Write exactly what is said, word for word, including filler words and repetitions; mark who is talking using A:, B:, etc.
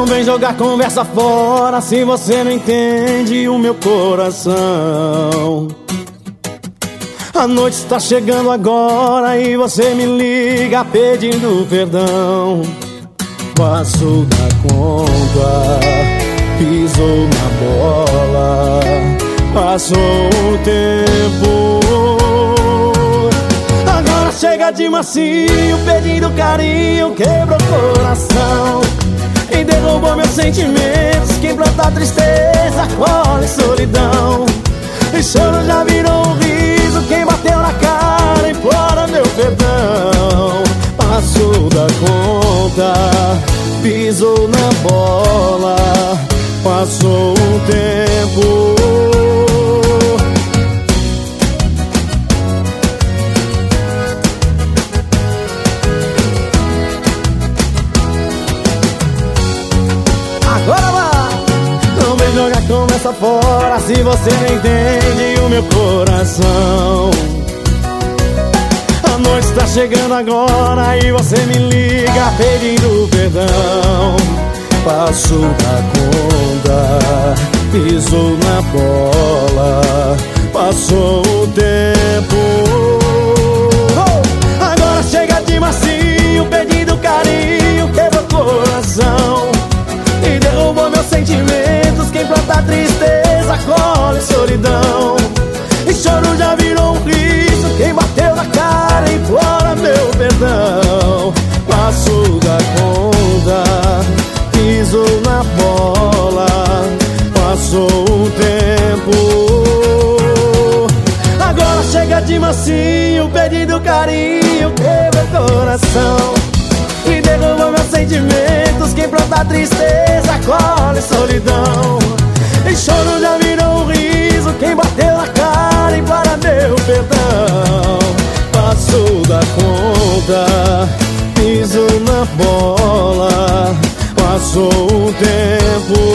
A: Não vem jogar conversa fora se você não entende o meu coração. A noite está chegando agora e você me liga pedindo perdão. Passou da conta, pisou na bola, passou o tempo. Agora chega de macio, pedindo carinho, quebrou o coração e derrubou meus sentimentos. Quem planta tristeza, colhe solidão. E choro já virou um riso, quem bateu na cara implora meu perdão. Passou da conta, pisou na bola, passou o tempo. Agora vai! Não vem jogar conversa fora se você não entende o meu coração. A noite está chegando agora e você me liga pedindo perdão. Passou da conta, pisou na bola, passou o tempo. Oh! Agora chega de macio, pedindo carinho, quebrou o coração e derrubou meus sentimentos. Quem planta tristeza, colhe solidão. E choro já virou um riso, quem bateu na cara implora meu perdão. Passou da conta, pisou na bola, passou o tempo. Agora chega de mansinho, pedindo carinho, quebra o coração e derruba meus sentimentos. Quem planta tristeza, colhe solidão. E choro já virou um riso, quem bateu na cara implora meu perdão. Passou da conta, pisou na bola, passou o tempo.